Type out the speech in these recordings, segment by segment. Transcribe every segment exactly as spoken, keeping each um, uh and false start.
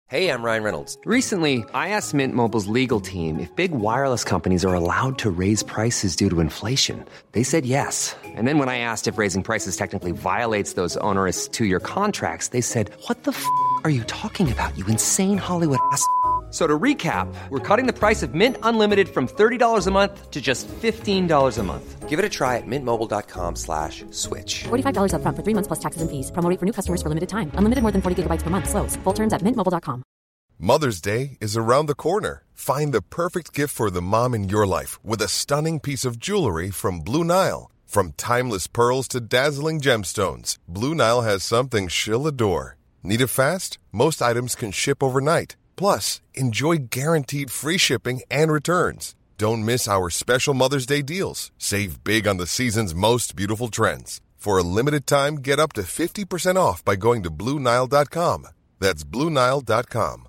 Hey, I'm Ryan Reynolds. Recently, I asked Mint Mobile's legal team if big wireless companies are allowed to raise prices due to inflation. They said yes. And then when I asked if raising prices technically violates those onerous two-year contracts, they said, what the f*** are you talking about, you insane Hollywood ass f- So to recap, we're cutting the price of Mint Unlimited from thirty dollars a month to just fifteen dollars a month. Give it a try at mintmobile.com slash switch. forty-five dollars up front for three months plus taxes and fees. Promo rate for new customers for limited time. Unlimited more than forty gigabytes per month. Slows full terms at mint mobile dot com. Mother's Day is around the corner. Find the perfect gift for the mom in your life with a stunning piece of jewelry from Blue Nile. From timeless pearls to dazzling gemstones, Blue Nile has something she'll adore. Need it fast? Most items can ship overnight. Plus, enjoy guaranteed free shipping and returns. Don't miss our special Mother's Day deals. Save big on the season's most beautiful trends. For a limited time, get up to fifty percent off by going to Blue Nile dot com. That's Blue Nile dot com.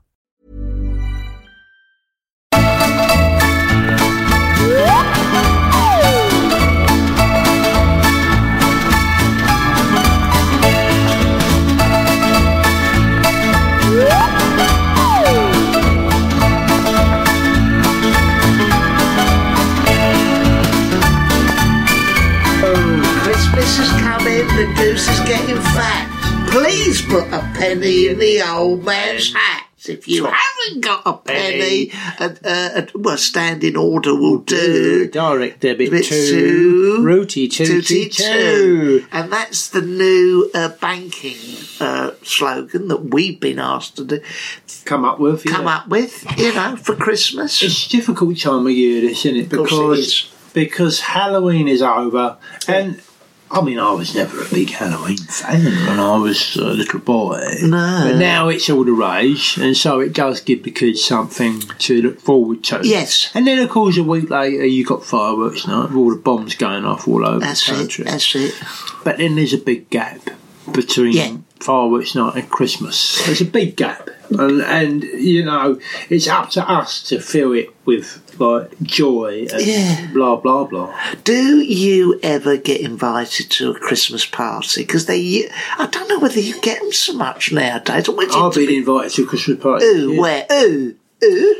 Christmas is coming, the goose is getting fat. Please put a penny in the old man's hat. If you haven't got a penny, a, a, a, well, standing order will do. Direct debit Bit to two, Rooty Tooty Two. And that's the new uh, banking uh, slogan that we've been asked to do. Come up with, yeah. Come up with, you know, for Christmas. It's a difficult time of year, this, isn't it? Of course Because it is. because Halloween is over, and I mean, I was never a big Halloween fan when I was a little boy. No. But now it's all the rage, and so it does give the kids something to look forward to. Yes. And then, of course, a week later, you got fireworks night with all the bombs going off all over That's the it, country. that's it. But then there's a big gap between Yeah. fireworks night and Christmas. There's a big gap. And, and, you know, it's up to us to fill it with, like, joy and Yeah. blah, blah, blah. Do you ever get invited to a Christmas party? Because they, I don't know whether you get them so much nowadays. Or whether I've you- been invited to a Christmas party. Ooh, yeah. where? Ooh, ooh.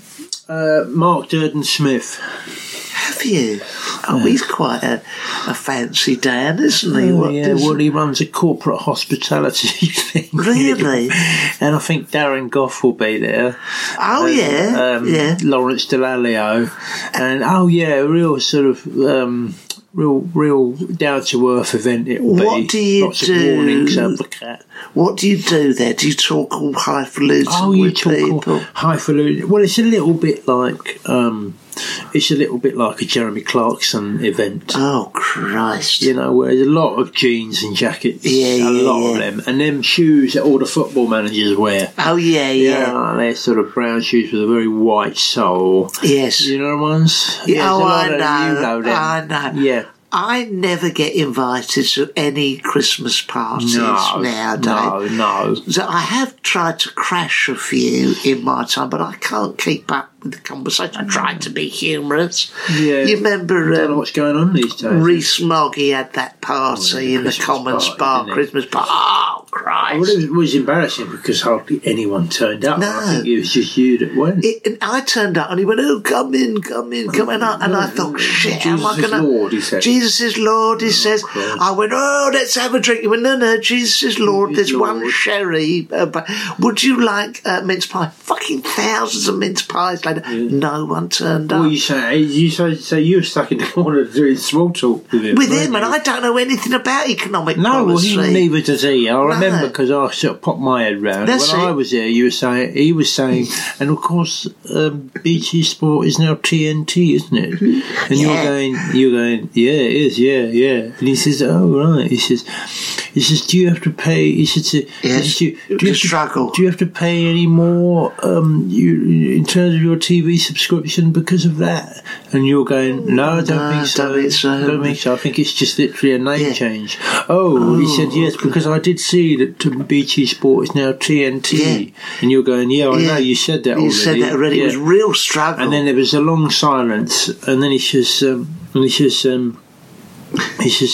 Uh, Mark Durden Smith. Have you? Oh, he's quite a, a fancy Dan, isn't he? Oh, What yeah, does- well, he runs a corporate hospitality thing. Really? And I think Darren Goff will be there. Oh, And, yeah, um, yeah. Lawrence Delalio. And, oh, yeah, a real sort of... Um, Real, real down-to-earth event it will be. What do you Lots do? of warnings up the cat. What do you do there? Do you talk all highfalutin Oh, you with talk people? all highfalutin. Well, it's a little bit like um, it's a little bit like a Jeremy Clarkson event. Oh, Christ. You know, where there's a lot of jeans and jackets, Yeah, a yeah, lot yeah. of them, and them shoes that all the football managers wear. Oh, yeah, yeah. Yeah, like they're sort of brown shoes with a very white sole. Yes. You know the ones? Yeah, there's oh, a lot I of- know. You know them. I know. Yeah. I never get invited to any Christmas parties No, nowadays. no, no. So I have tried to crash a few in my time, but I can't keep up with the conversation. I tried to be humorous. Yeah. You remember I don't know um, what's going on these days. Reese Moggy had that party Oh, yeah, in the Christmas Commons party, Bar, didn't it? Christmas party. Oh, Christ. Well, it was, it was embarrassing because hardly anyone turned up. No. I think it was just you that went. It, and I turned up and he went, oh, come in, come in, come in. And I thought, shit, how am I Jesus is going to... Lord, he said. Jesus is Lord, he says. Christ. I went, oh, let's have a drink. He went, no, no, Jesus is Lord. Jesus There's one Lord. sherry. Uh, but would you like uh, mince pie? Fucking thousands of mince pies later. No one turned up. Well, you say you say, say you were stuck in the corner doing small talk with him. With weren't him, and you? I don't know anything about economic No, well, policy. he, neither does he. I remember No. because I sort of popped my head round. That's when it. I was there, you were saying, he was saying, and of course, um, B T Sport is now T N T, isn't it? And Yeah. you're going, you're going, yeah, it is, yeah, yeah. And he says, oh, right. He says, he says, do you have to pay? He says, to, Yes, he says, do, you- do the you have to, struggle. do you have to pay any more um, you, in terms of your T V subscription because of that? And you're going, no, I don't No, think so. don't think so. Don't think so. I think it's just literally a name Yeah. change. Oh, he said, yes, because I did see that B T Sport is now T N T. Yeah. And you're going, yeah, I Yeah. know, you said that You already. said that already. Yeah. It was real struggle. And then there was a long silence, and then he says, um, and he says, um, he says,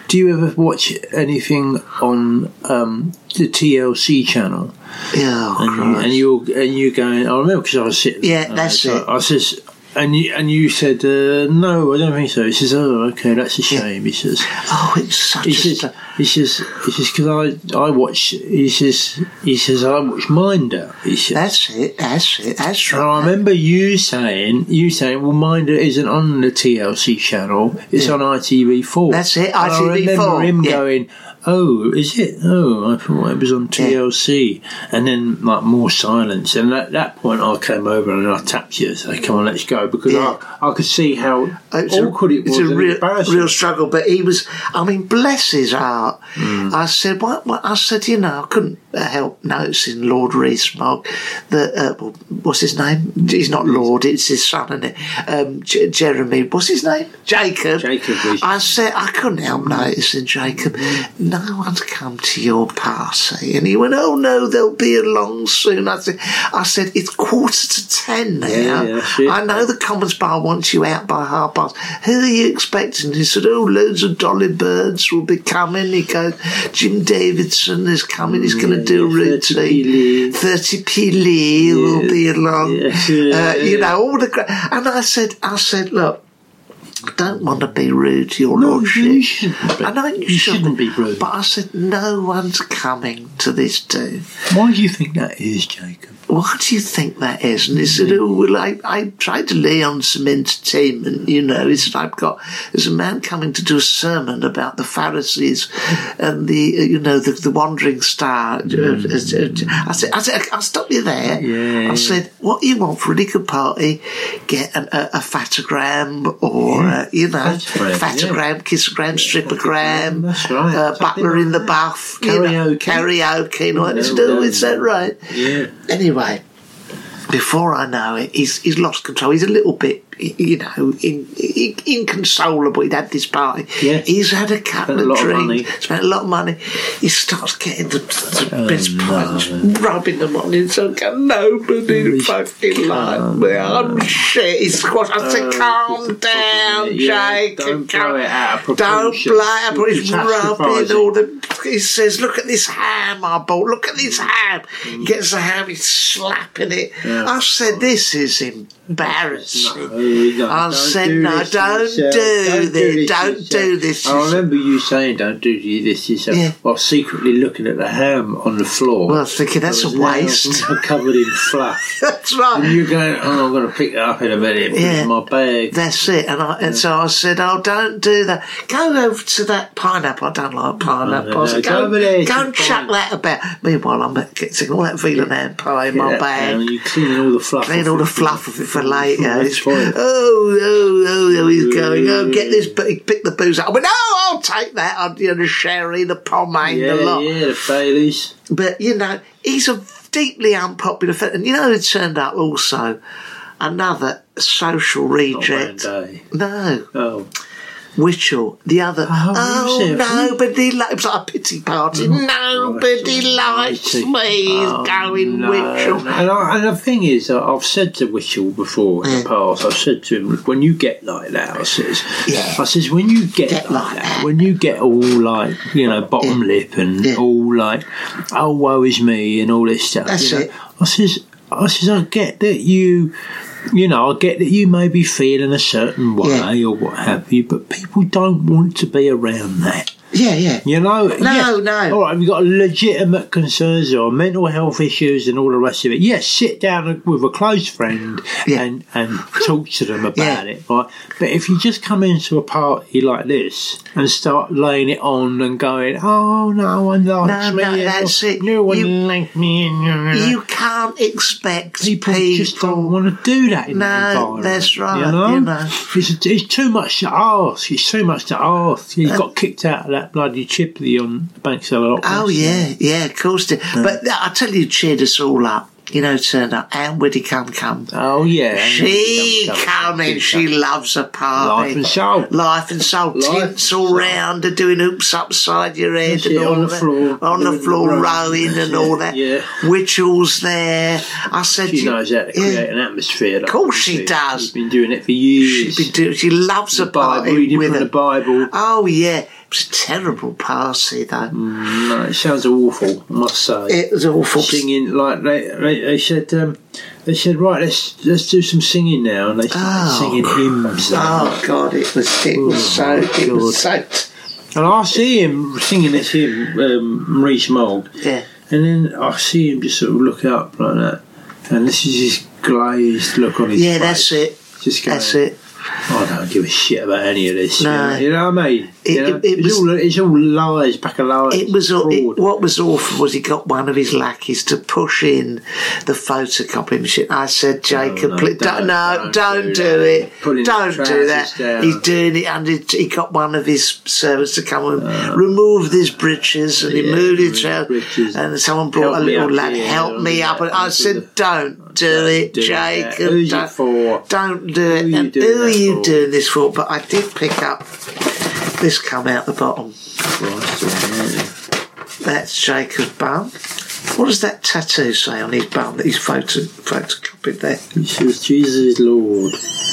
Do you ever watch anything on um, the T L C channel? Yeah, oh, and, you, and you're and you going. I remember because I was sitting. Yeah, that's uh, it. I, I says. And you, and you said, uh, no, I don't think so. He says, oh, okay, that's a shame. He says, oh, it's such he a... Says, st- he says, he says, because I, I watch, he says, he says, I watch Minder. He says, that's it, that's it, that's right. And I remember you saying, you saying, well, Minder isn't on the T L C channel, it's yeah. on I T V four. That's it, and I T V four. I remember him yeah. going, oh, is it? Oh, I thought it was on T L C. Yeah. And then, like, more silence. And at that point, I came over and I tapped you. So, come on, let's go. Because yeah. I, I could see how it's awkward a, it was. It's a real, embarrassing. real struggle. But he was, I mean, bless his heart. Mm. I said, what, what? I said, you know, I couldn't help noticing Lord Rees-Mogg, that, uh, well, what's his name? He's not Lord, it's his son, isn't it? Um, J- Jeremy, what's his name? Jacob. Jacob Rees-Mogg. I said, I couldn't help noticing Jacob. Mm. No one's come to your party. And he went, oh no, they'll be along soon. I said, I said it's quarter to ten now. Yeah, yeah, I know the Commons Bar wants you out by half past. Who are you expecting? He said, oh, loads of Dolly Birds will be coming. He goes, Jim Davidson is coming. He's going to do a routine. thirty p Lee will be along. Yeah, yeah, uh, you know, all the... Gra- and I said, I said, look, I don't want to be rude to your no, lordship. You shouldn't be. I know you, you shouldn't be rude. But I said, no one's coming to this do. Why do you think that is, Jacob? What do you think that is? And he said, oh, well, I, I tried to lay on some entertainment, you know. He said, I've got, there's a man coming to do a sermon about the Pharisees and the, you know, the, the wandering star. Mm. I said, I said, I'll stop you there. Yeah, I said, what you want for a liquor party, get an, a, a fatogram or, yeah. uh, you know, right, fatogram, yeah. kissogram, stripogram, that's right. uh, butler in the buff, karaoke. You know, karaoke. You know, no, I said, oh, no, is that right? Yeah. Anyway, before I know it, he's he's lost control. He's a little bit, you know, in, in, inconsolable. He'd had this party. Yeah. He's had a couple spent of a drinks, of spent a lot of money. He starts getting the, the oh, best no. parts, rubbing them on him. So nobody He's fucking like me. I'm shit. He's squashed. I said, oh, calm down, yeah, Jake. Don't blow it out of Don't proportion. blow it out. But he's rubbing Catastrophizing. all the... He says, look at this ham I bought. Look at this ham. He gets the ham, he's slapping it. Yeah. I said, this is embarrassing. No, no, I don't said, do no, this don't yourself. do Don't this. do Don't this do yourself. this. I remember you saying, don't do this yourself, Yeah. while secretly looking at the ham on the floor. Well, I was thinking, that's That a was waste. now covered in fluff. That's right. And you're going, oh, I'm going to pick that up in a minute. Put it Yeah. in my bag. That's it. And I, and so I said, oh, don't do that. Go over to that pineapple. I don't like pineapple. No, no, I said, no, go, go over there, go and it's chuck fine. that about. Meanwhile, I'm getting all that veal and ham pie in Get my that bag. down, you cleaning all the fluff. Clean off all the it. fluff of it for later. That's It's, fine. oh, oh, oh, oh, he's going, oh, get this, but he picked the booze up. I went, no, I'll take that. I'll, you know, the sherry, the pomade, Yeah, the lot. yeah, the Baileys. But, you know, he's a deeply unpopular fellow. And you know who turned up also? Another social reject. Not Day. No. Oh. Witchell, the other. Oh, Oh, who's it? nobody likes. It was like a pity party. Nobody likes Righty. me. He's Oh, going no, Witchell. no. And, I, and the thing is, uh, I've said to Witchell before in Yeah. the past, I've said to him, when you get like that, I says, Yeah. I says, when you get, Get like, like that, that. when you get all like, you know, bottom lip and Yeah. all like, oh, woe is me and all this stuff. That's you know, it. I says, I says, I get that you. You know, I get that you may be feeling a certain way Yeah. or what have you, but people don't want to be around that. Yeah, yeah. You know, No, yeah. no. All right, we've got legitimate concerns or mental health issues and all the rest of it. Yes, sit down with a close friend Yeah. and, and talk to them about Yeah. it, right? But if you just come into a party like this and start laying it on and going, oh, no one likes No, me, no, and that's it. no one You- likes me, and You can't expect people, people. just don't want to do that in No, that environment. that's right, You know, you know. It's, it's too much to ask. It's too much to ask. He got kicked out of that bloody Chipley on the banks of the Loch Ness. Oh, yeah, yeah, of course. Did. But I tell you, cheered us all up. You know, turned up. And where'd he come, come? Oh yeah, She Come, come, coming. come, She come. loves a party. Life and soul. Life and soul. Life Tints and all soul. round her, doing hoops upside your head That's and it, all on the that. floor. On the Doing floor, rowing. rowing and That's all it, that. yeah. Witchell's there. I said, She you- knows how to yeah. create an atmosphere. Of course she does. She's been doing it for years. She's been doing, she loves a the Bible, party reading with from her. the Bible. Oh, yeah. was a terrible party, though. Mm, no, it sounds awful, I must say. It was awful. Singing, like, they, they, they said, um, they said, right, let's let's do some singing now. And they started Oh, singing hymns. Oh, God, it was, it was so, it was so... And I see him singing this hymn, um, Maurice Mould. Yeah. And then I see him just sort of look up like that. And this is this glazed look on his Yeah, face. that's it. Just going, That's it. I don't give a shit about any of this. No. You know, you know what I mean? It- You know, it- it it's, was- all, it's all lies, back of lies. It was all, it, fraud. what was awful was he got one of his lackeys to push in the photocopy machine. I said, Jacob, no, please, don't- don't, no, don't don't, do do, that. it. Pulling the Don't do trousers that. down. He's doing it, and he, he got one of his servants to come and remove these breeches, and he yeah, moved his remove trousers, breeches. and someone brought Help a me little up lad, here, help help me me up, and up I into said, the- don't do Don't it, do that. Jacob. Who's it don't, for? Don't do it. Who are you and doing who are that you for? doing this for? But I did pick up this come out the bottom. Christ, yeah. That's Jacob's bum. What does that tattoo say on his bum that he's photo photocopied there? He says, Jesus is Lord.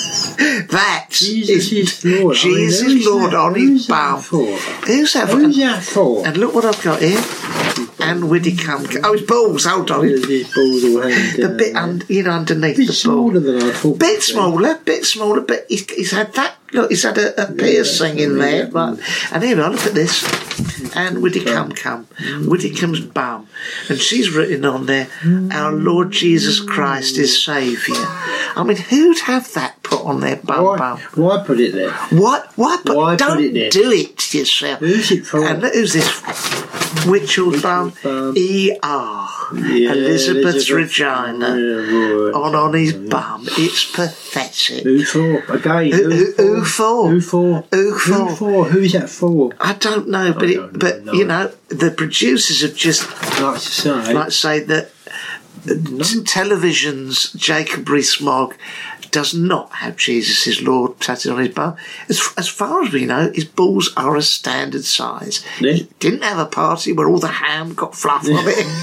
That Jesus is is Lord. I mean, Jesus who's Lord that- on who's his that bum. for? Who's that for? Who's that for? And look what I've got here. And Widdicombe. Oh, his balls. Hold on. There's these balls all hanging The down bit there. un, you know underneath bit the ball. smaller than I thought. Bit smaller, bit smaller, but he's, he's had that. Look, he's had a, a piercing in there, right? And here we are. Look at this. And Widdicombe come, Widdicombe's bum, and she's written on there, "Our Lord Jesus Christ is Saviour." I mean, who'd have that put on their bum Why, bum? why put it there? What? Why? Put, Why put don't it there? do it yourself. Who's it for? And who's this? Witchell's bum. bum. E R. Yeah, Elizabeth's Elizabeth- Regina. Yeah, right. On on his bum. It's pathetic. Who for? Again, Who- who- who for? Who for? Who for? Who for? Who's that for? I don't know, but don't it, but know. you know, the producers have just Like to say, like say that t- television's Jacob Rees-Mogg does not have Jesus is Lord tattooed on his bum. As, as far as we know, his balls are a standard size. Yeah. He didn't have a party where all the ham got fluff on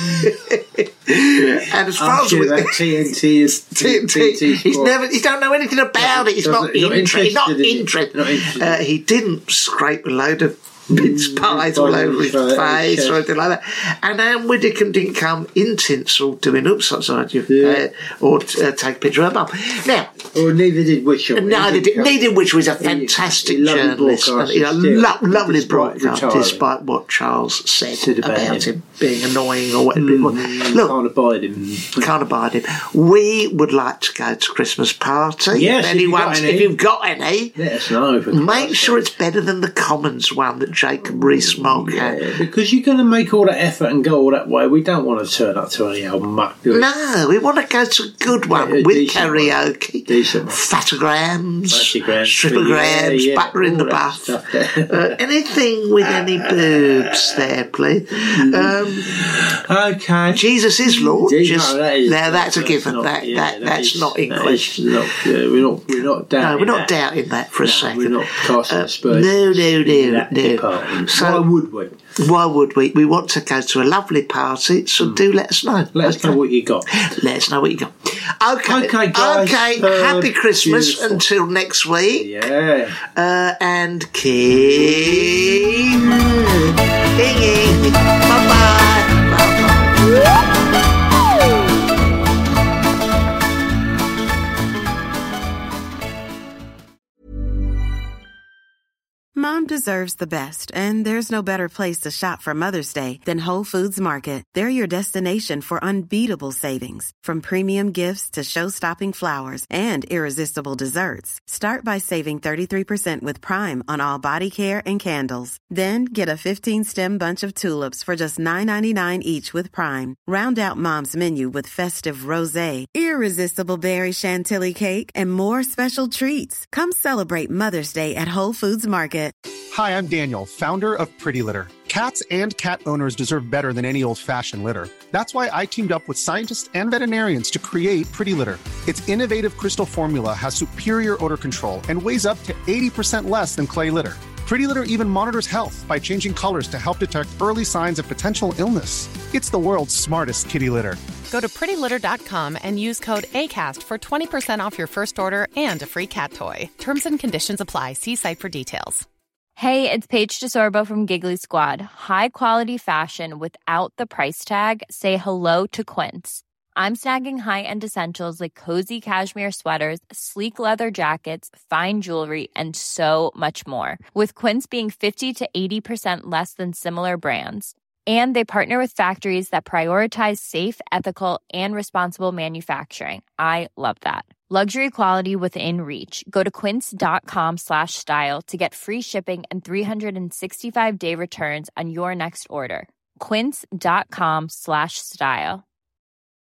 it. And as far I'm as sure we that T N T is T N T. He's never. He don't know anything about it. He's not, Doesn't- not interested. He's not interested in it. interested. Not interested. Uh, he didn't scrape a load of mince pies all over his Right, face okay. or anything like that. And Anne Widdicombe didn't come in tinsel doing oops outside you Yeah. uh, or uh, take a picture of her bum. Now, Or neither did Witcher. neither did neither, which was a He- fantastic he lovely journalist, and, you know, broadcaster lo- still, lovely despite broadcaster, retiring. despite what Charles said, Said about about him. him being annoying or whatever it was. Look, Can't abide him. can't abide him. We would like to go to Christmas party. Yes, if you've got anyone's- any. if you've got any, Let us know. for make Christ's sure sake. it's better than the Commons one that Jacob Rees-Mogg had. Yeah, because you're going to make all that effort and go all that way. We don't want to turn up to any old muck, do we? No, we want to go to a good one Yeah, a with decent one. karaoke, Decent one. fatograms, Fatograms, stripograms, yeah, yeah, butter in the all that bath, stuff there. uh, anything with any boobs there, please. Um, Okay. Jesus is Lord. Jesus- Just, no, that is- now that's a that's given. not- that yeah, that that that's is- not in that question. is not- yeah, we're not. We're not doubting. No, we're not that. doubting that for a No, second. we're not casting Uh, aspersions. no, no, in no, that no. department. So- Why would we? Why would we? We want to go to a lovely party, so do let us know. Let us know Okay. what you got. Let us know what you got. Okay, Okay, guys. Okay, Uh, happy Christmas beautiful. until next week. Yeah. Uh, and keep singing. Bye-bye. Bye-bye. Mom deserves the best, and there's no better place to shop for Mother's Day than Whole Foods Market. They're your destination for unbeatable savings, from premium gifts to show-stopping flowers and irresistible desserts. Start by saving thirty-three percent with Prime on all body care and candles. Then get a fifteen-stem bunch of tulips for just nine ninety-nine each with Prime. Round out Mom's menu with festive rosé, irresistible berry chantilly cake, and more special treats. Come celebrate Mother's Day at Whole Foods Market. Hi, I'm Daniel, founder of Pretty Litter. Cats and cat owners deserve better than any old-fashioned litter. That's why I teamed up with scientists and veterinarians to create Pretty Litter. Its innovative crystal formula has superior odor control and weighs up to eighty percent less than clay litter. Pretty Litter even monitors health by changing colors to help detect early signs of potential illness. It's the world's smartest kitty litter. Go to pretty litter dot com and use code ACAST for twenty percent off your first order and a free cat toy. Terms and conditions apply. See site for details. Hey, it's Paige DeSorbo from Giggly Squad. High quality fashion without the price tag. Say hello to Quince. I'm snagging high-end essentials like cozy cashmere sweaters, sleek leather jackets, fine jewelry, and so much more. With Quince being fifty to eighty percent less than similar brands. And they partner with factories that prioritize safe, ethical, and responsible manufacturing. I love that. Luxury quality within reach. Go to quince.com slash style to get free shipping and three sixty-five day returns on your next order. Quince.com slash style.